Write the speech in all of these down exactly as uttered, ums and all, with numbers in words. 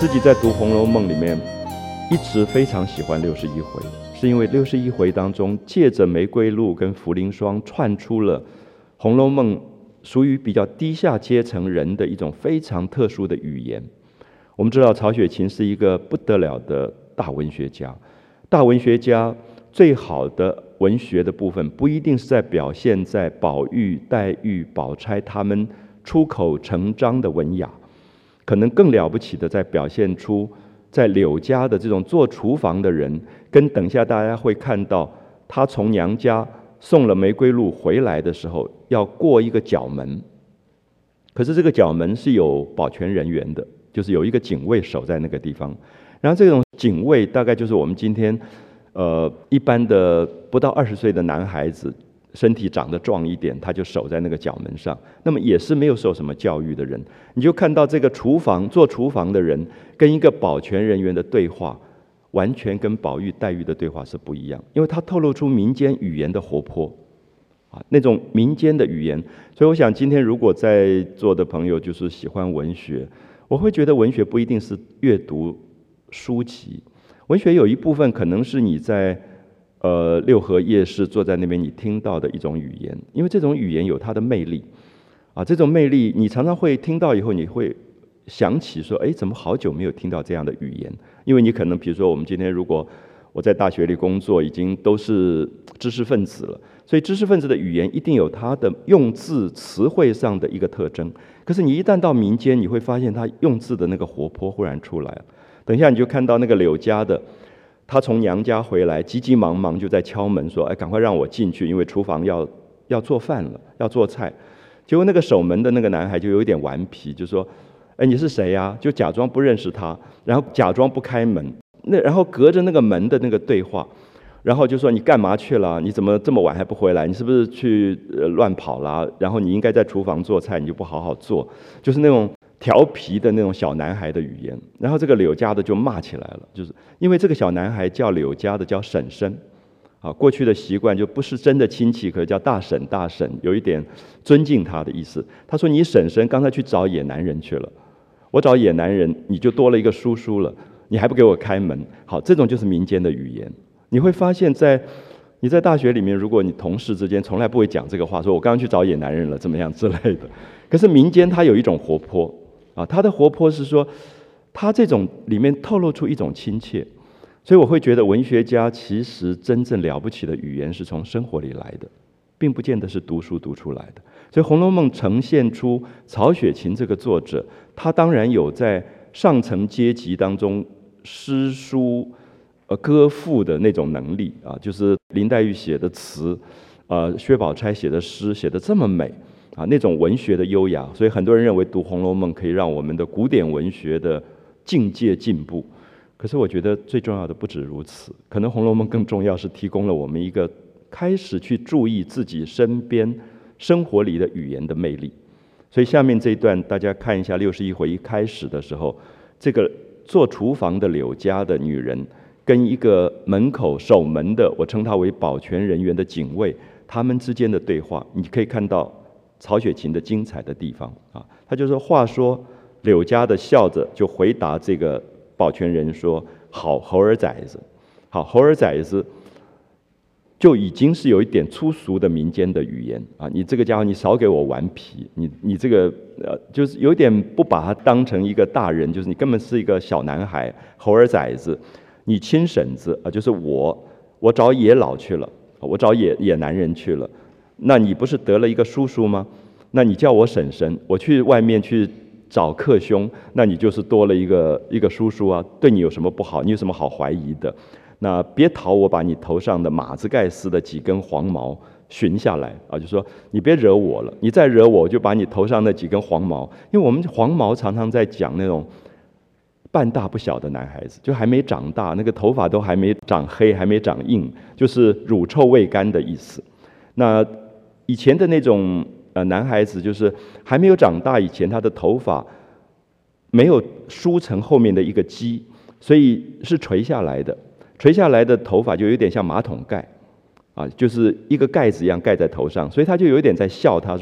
自己在读《红楼梦》里面，一直非常喜欢六十一回，是因为六十一回当中，借着玫瑰露跟茯苓霜，串出了《红楼梦》属于比较低下阶层人的一种非常特殊的语言。我们知道曹雪芹是一个不得了的大文学家，大文学家最好的文学的部分，不一定是在表现在宝玉、黛玉、宝钗他们出口成章的文雅，可能更了不起的在表现出在柳家的这种做厨房的人，跟等下大家会看到他从娘家送了玫瑰露回来的时候，要过一个角门，可是这个角门是有保全人员的，就是有一个警卫守在那个地方。然后这种警卫大概就是我们今天呃一般的不到二十岁的男孩子，身体长得壮一点，他就守在那个角门上。那么也是没有受什么教育的人，你就看到这个厨房做厨房的人跟一个保全人员的对话，完全跟宝玉、黛玉的对话是不一样，因为它透露出民间语言的活泼啊，那种民间的语言。所以我想今天如果在座的朋友就是喜欢文学，我会觉得文学不一定是阅读书籍，文学有一部分可能是你在呃六合夜市坐在那边你听到的一种语言，因为这种语言有它的魅力啊，这种魅力你常常会听到以后，你会想起说，哎，怎么好久没有听到这样的语言？因为你可能比如说我们今天如果我在大学里工作，已经都是知识分子了，所以知识分子的语言一定有它的用字词汇上的一个特征。可是你一旦到民间，你会发现他用字的那个活泼忽然出来了。等一下你就看到那个柳家的，他从娘家回来，急急忙忙就在敲门说：“哎，赶快让我进去，因为厨房要要做饭了，要做菜。”结果那个守门的那个男孩就有一点顽皮，就说：“哎，你是谁呀？”就假装不认识他，然后假装不开门。那然后隔着那个门的那个对话，然后就说：“你干嘛去了？你怎么这么晚还不回来？你是不是去呃乱跑啦？然后你应该在厨房做菜，你就不好好做。”就是那种调皮的那种小男孩的语言。然后这个柳家的就骂起来了，就是因为这个小男孩叫柳家的叫婶婶，啊，过去的习惯就不是真的亲戚，可是叫大婶大婶，有一点尊敬他的意思。他说：“你婶婶刚才去找野男人去了，我找野男人，你就多了一个叔叔了，你还不给我开门？”好，这种就是民间的语言。你会发现在你在大学里面，如果你同事之间从来不会讲这个话，说我刚刚去找野男人了怎么样之类的，可是民间它有一种活泼啊，它的活泼是说它这种里面透露出一种亲切。所以我会觉得文学家其实真正了不起的语言是从生活里来的，并不见得是读书读出来的。所以《红楼梦》呈现出曹雪芹这个作者，他当然有在上层阶级当中诗书呃歌赋的那种能力啊，就是林黛玉写的词，呃薛宝钗写的诗写得这么美啊，那种文学的优雅。所以很多人认为读《红楼梦》可以让我们的古典文学的境界进步。可是我觉得最重要的不止如此，可能《红楼梦》更重要是提供了我们一个开始去注意自己身边生活里的语言的魅力。所以下面这一段大家看一下，六十一回一开始的时候，这个做厨房的柳家的女人跟一个门口守门的，我称他为保全人员的警卫，他们之间的对话，你可以看到曹雪芹的精彩的地方啊。他就说：“话说柳家的笑着就回答这个保全人说：‘好猴儿崽子，好猴儿崽子’，就已经是有一点粗俗的民间的语言啊！你这个家伙，你少给我顽皮，你你这个呃，就是有点不把他当成一个大人，就是你根本是一个小男孩，猴儿崽子。你亲婶子啊，就是我，我找野老去了，我找野野男人去了，那你不是得了一个叔叔吗？那你叫我婶婶，我去外面去找克兄，那你就是多了一个一个叔叔啊，对你有什么不好？你有什么好怀疑的？那别逃，我把你头上的马子盖似的几根黄毛寻下来啊，就说你别惹我了，你再惹我，我就把你头上那几根黄毛，因为我们黄毛常常在讲那种半大不小的男孩子，就还没长大，那个头发都还没长黑，还没长硬，就是乳臭未干的意思。那以前的那种呃男孩子，就是还没有长大以前，他的头发没有梳成后面的一个髻，所以是垂下来的。垂下来的头发就有点像马桶盖啊，就是一个盖子一样盖在头上，所以他就有点在笑他说：“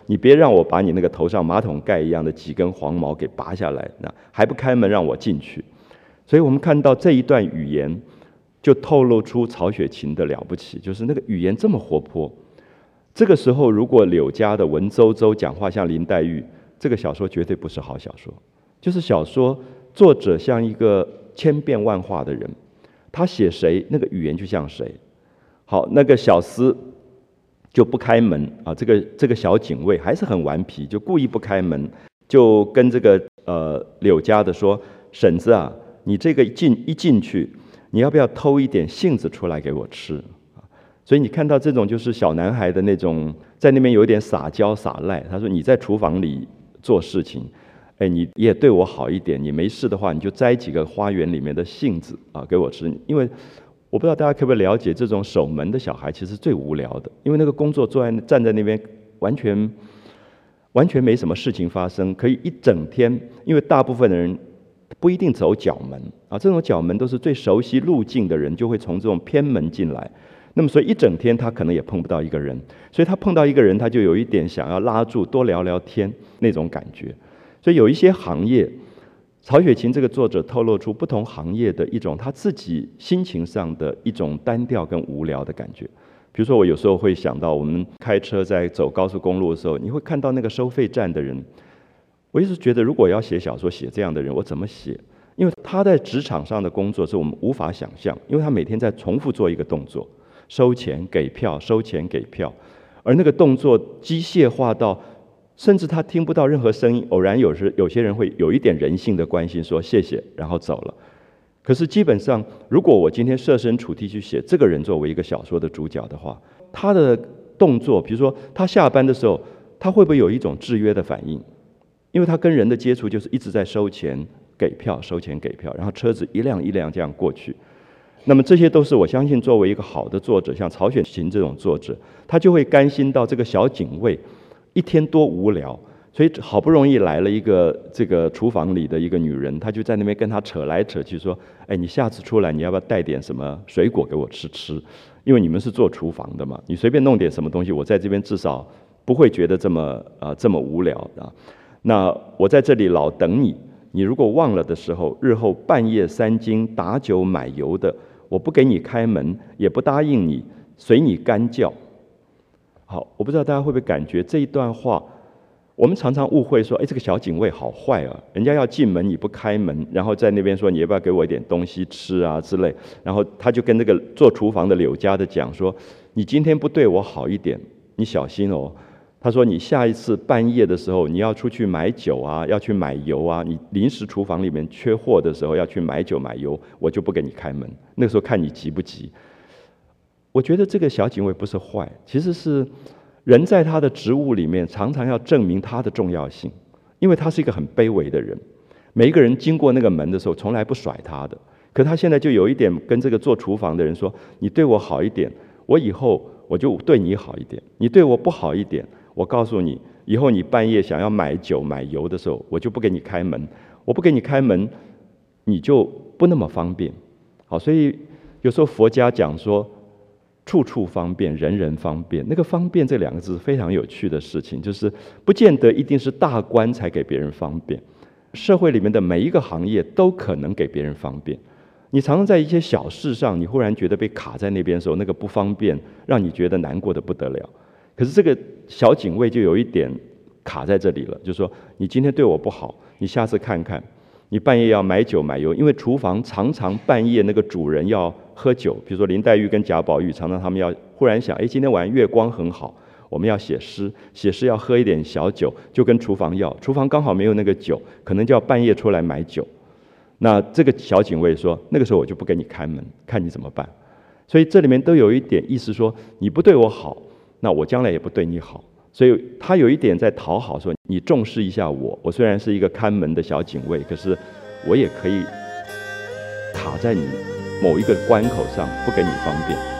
你别让我把你那个头上马桶盖一样的几根黄毛给拔下来，那还不开门让我进去。所以我们看到这一段语言，就透露出曹雪芹的了不起，就是那个语言这么活泼。这个时候，如果柳家的文绉绉讲话像林黛玉，这个小说绝对不是好小说。就是小说作者像一个千变万化的人，他写谁，那个语言就像谁。好，那个小厮就不开门啊，这个这个小警卫还是很顽皮，就故意不开门，就跟这个呃柳家的说：“婶子啊，你这个进一进去，你要不要偷一点杏子出来给我吃？”所以你看到这种就是小男孩的那种，在那边有点撒娇撒赖。他说：“你在厨房里做事情，哎，你也对我好一点。你没事的话，你就摘几个花园里面的杏子啊给我吃。因为我不知道大家可不可以了解，这种守门的小孩其实最无聊的，因为那个工作坐在站在那边，完全完全没什么事情发生，可以一整天。因为大部分的人不一定走角门啊，这种角门都是最熟悉路径的人就会从这种偏门进来。那么所以一整天他可能也碰不到一个人，所以他碰到一个人，他就有一点想要拉住多聊聊天那种感觉。所以有一些行业，曹雪芹这个作者透露出不同行业的一种他自己心情上的一种单调跟无聊的感觉。比如说我有时候会想到，我们开车在走高速公路的时候，你会看到那个收费站的人，我一直觉得如果要写小说写这样的人，我怎么写？因为他在职场上的工作是我们无法想象，因为他每天在重复做一个动作，收钱给票，收钱给票，而那个动作机械化到甚至他听不到任何声音，偶然有时有些人会有一点人性的关心，说谢谢，然后走了。可是基本上，如果我今天设身处地去写这个人作为一个小说的主角的话，他的动作，比如说他下班的时候，他会不会有一种制约的反应？因为他跟人的接触就是一直在收钱给票，收钱给票，然后车子一辆一辆这样过去。那么这些都是我相信，作为一个好的作者，像曹雪芹这种作者，他就会甘心到这个小警卫一天多无聊，所以好不容易来了一个这个厨房里的一个女人，他就在那边跟他扯来扯去，说：“哎，你下次出来，你要不要带点什么水果给我吃吃？因为你们是做厨房的嘛，你随便弄点什么东西，我在这边至少不会觉得这么啊、呃、这么无聊啊。那我在这里老等你，你如果忘了的时候，日后半夜三更打酒买油的。”我不给你开门，也不答应你，随你干叫。好，我不知道大家会不会感觉这一段话，我们常常误会说，哎，这个小警卫好坏啊，人家要进门你不开门，然后在那边说你要不要给我一点东西吃啊之类，然后他就跟那个做厨房的柳家的讲说，你今天不对我好一点，你小心哦。他说：“你下一次半夜的时候，你要出去买酒啊，要去买油啊，你临时厨房里面缺货的时候要去买酒买油，我就不给你开门。那个时候看你急不急。”我觉得这个小警卫不是坏，其实是人在他的职务里面常常要证明他的重要性，因为他是一个很卑微的人。每一个人经过那个门的时候，从来不甩他的。可他现在就有一点跟这个做厨房的人说：“你对我好一点，我以后我就对你好一点；你对我不好一点。”我告诉你，以后你半夜想要买酒买油的时候，我就不给你开门。我不给你开门，你就不那么方便。好，所以有时候佛家讲说，处处方便，人人方便。那个方便这两个字非常有趣的事情，就是不见得一定是大官才给别人方便。社会里面的每一个行业都可能给别人方便。你常常在一些小事上，你忽然觉得被卡在那边的时候，那个不方便让你觉得难过的不得了。可是这个小警卫就有一点卡在这里了，就是说你今天对我不好，你下次看看，你半夜要买酒买油，因为厨房常常半夜那个主人要喝酒，比如说林黛玉跟贾宝玉，常常他们要忽然想，哎，今天晚上月光很好，我们要写诗，写诗要喝一点小酒，就跟厨房要，厨房刚好没有那个酒，可能就要半夜出来买酒。那这个小警卫说，那个时候我就不给你开门，看你怎么办。所以这里面都有一点意思说，你不对我好，那我将来也不对你好，所以他有一点在讨好，说你重视一下我。我虽然是一个看门的小警卫，可是我也可以卡在你某一个关口上，不给你方便。